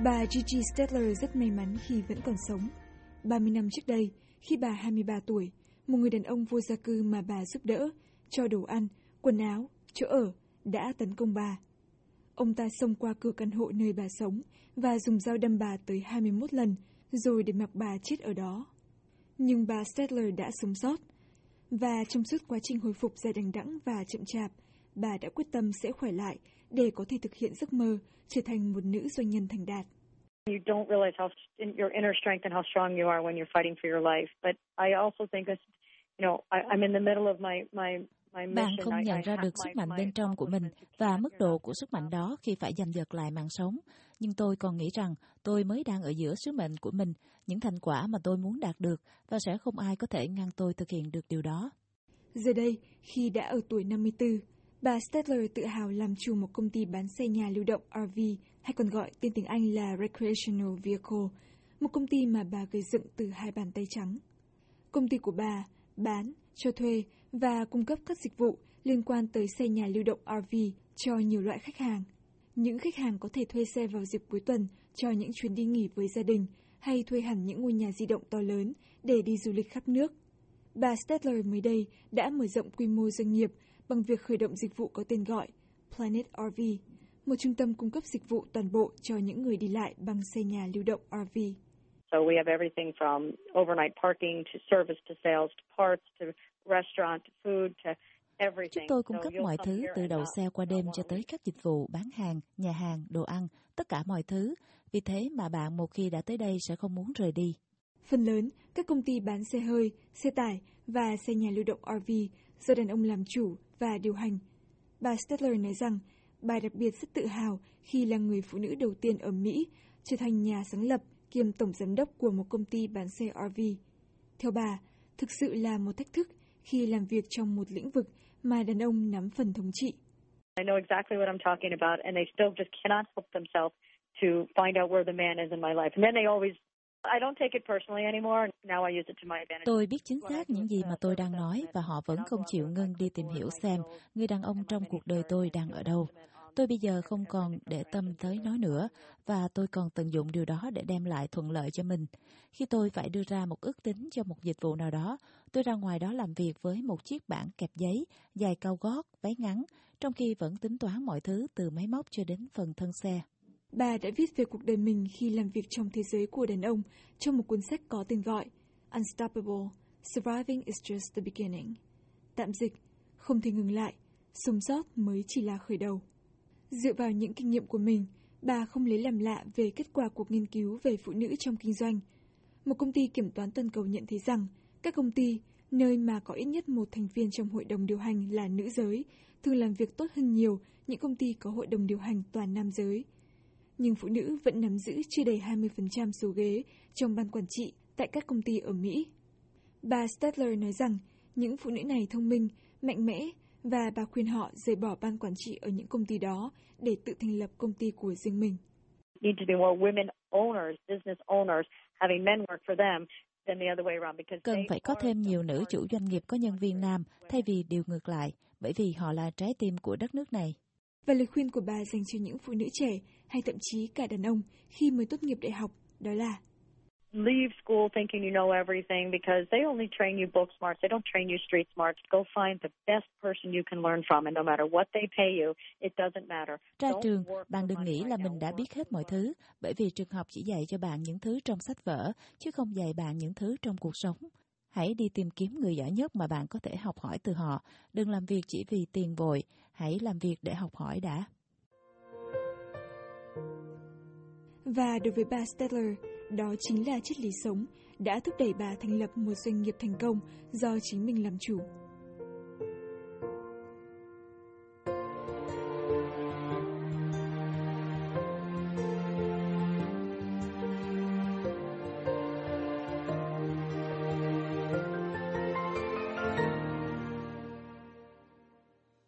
Bà Gigi Stadler rất may mắn khi vẫn còn sống. 30 năm trước đây, khi bà 23 tuổi, một người đàn ông vô gia cư mà bà giúp đỡ, cho đồ ăn, quần áo, chỗ ở, đã tấn công bà. Ông ta xông qua cửa căn hộ nơi bà sống và dùng dao đâm bà tới 21 lần, rồi để mặc bà chết ở đó. Nhưng bà Stadler đã sống sót. Và trong suốt quá trình hồi phục dài đằng đẵng và chậm chạp, bà đã quyết tâm sẽ khỏe lại để có thể thực hiện giấc mơ trở thành một nữ doanh nhân thành đạt. You don't realize your inner strength and how strong you are when you're fighting for your life. But I also think, I'm in the middle of my mission. Bạn không nhận ra được sức mạnh bên trong của mình và mức độ của sức mạnh đó khi phải giành giật lại mạng sống. Nhưng tôi còn nghĩ rằng tôi mới đang ở giữa sứ mệnh của mình, những thành quả mà tôi muốn đạt được, và sẽ không ai có thể ngăn tôi thực hiện được điều đó. Giờ đây, khi đã ở tuổi 54, bà Stadler tự hào làm chủ một công ty bán xe nhà lưu động RV, hay còn gọi tên tiếng Anh là Recreational Vehicle, một công ty mà bà gây dựng từ hai bàn tay trắng. Công ty của bà bán, cho thuê và cung cấp các dịch vụ liên quan tới xe nhà lưu động RV cho nhiều loại khách hàng. Những khách hàng có thể thuê xe vào dịp cuối tuần cho những chuyến đi nghỉ với gia đình, hay thuê hẳn những ngôi nhà di động to lớn để đi du lịch khắp nước. Bà Stadler mới đây đã mở rộng quy mô doanh nghiệp bằng việc khởi động dịch vụ có tên gọi Planet RV, một trung tâm cung cấp dịch vụ toàn bộ cho những người đi lại bằng xe nhà lưu động RV. So we have everything from overnight parking to service to sales to parts to restaurant to food to everything. Chúng tôi cung cấp mọi thứ từ đầu xe qua đêm cho tới các dịch vụ bán hàng, nhà hàng, đồ ăn, tất cả mọi thứ. Vì thế mà bạn một khi đã tới đây sẽ không muốn rời đi. Phần lớn, các công ty bán xe hơi, xe tải và xe nhà lưu động RV do đàn ông làm chủ và điều hành. Bà Stadler nói rằng bà đặc biệt rất tự hào khi là người phụ nữ đầu tiên ở Mỹ trở thành nhà sáng lập kiêm tổng giám đốc của một công ty bán xe RV. Theo bà, thực sự là một thách thức khi làm việc trong một lĩnh vực mà đàn ông nắm phần thống trị. I know exactly what I'm talking about, and they still just cannot help themselves to find out where the man is in my life. And then they always, I don't take it personally anymore. Now I use it to my advantage. Tôi biết chính xác những gì mà tôi đang nói và họ vẫn không chịu ngưng đi tìm hiểu xem người đàn ông trong cuộc đời tôi đang ở đâu. Tôi bây giờ không còn để tâm tới nó nữa và tôi còn tận dụng điều đó để đem lại thuận lợi cho mình. Khi tôi phải đưa ra một ước tính cho một dịch vụ nào đó, tôi ra ngoài đó làm việc với một chiếc bảng kẹp giấy, giày cao gót, váy ngắn, trong khi vẫn tính toán mọi thứ từ máy móc cho đến phần thân xe. Bà đã viết về cuộc đời mình khi làm việc trong thế giới của đàn ông trong một cuốn sách có tên gọi Unstoppable, Surviving is just the beginning. Tạm dịch, không thể ngừng lại, sống sót mới chỉ là khởi đầu. Dựa vào những kinh nghiệm của mình, bà không lấy làm lạ về kết quả cuộc nghiên cứu về phụ nữ trong kinh doanh. Một công ty kiểm toán toàn cầu nhận thấy rằng các công ty, nơi mà có ít nhất một thành viên trong hội đồng điều hành là nữ giới, thường làm việc tốt hơn nhiều những công ty có hội đồng điều hành toàn nam giới. Nhưng phụ nữ vẫn nắm giữ chưa đầy 20% số ghế trong ban quản trị tại các công ty ở Mỹ. Bà Stadler nói rằng những phụ nữ này thông minh, mạnh mẽ và bà khuyên họ rời bỏ ban quản trị ở những công ty đó để tự thành lập công ty của riêng mình. Need to be more women owners, business owners, having men work for them than the other way around because Cần phải có thêm nhiều nữ chủ doanh nghiệp có nhân viên nam thay vì điều ngược lại, bởi vì họ là trái tim của đất nước này. Và lời khuyên của bà dành cho những phụ nữ trẻ hay thậm chí cả đàn ông khi mới tốt nghiệp đại học đó là leave school thinking you know everything because they only train you book smart. They don't train you street smart. Go find the best person you can learn from, and no matter what they pay you, it doesn't matter. Ra trường, bạn đừng nghĩ là mình đã biết hết mọi thứ, bởi vì trường học chỉ dạy cho bạn những thứ trong sách vở, chứ không dạy bạn những thứ trong cuộc sống. Hãy đi tìm kiếm người giỏi nhất mà bạn có thể học hỏi từ họ. Đừng làm việc chỉ vì tiền vội, hãy làm việc để học hỏi đã. Và đối với bà Stadler, đó chính là triết lý sống đã thúc đẩy bà thành lập một doanh nghiệp thành công do chính mình làm chủ.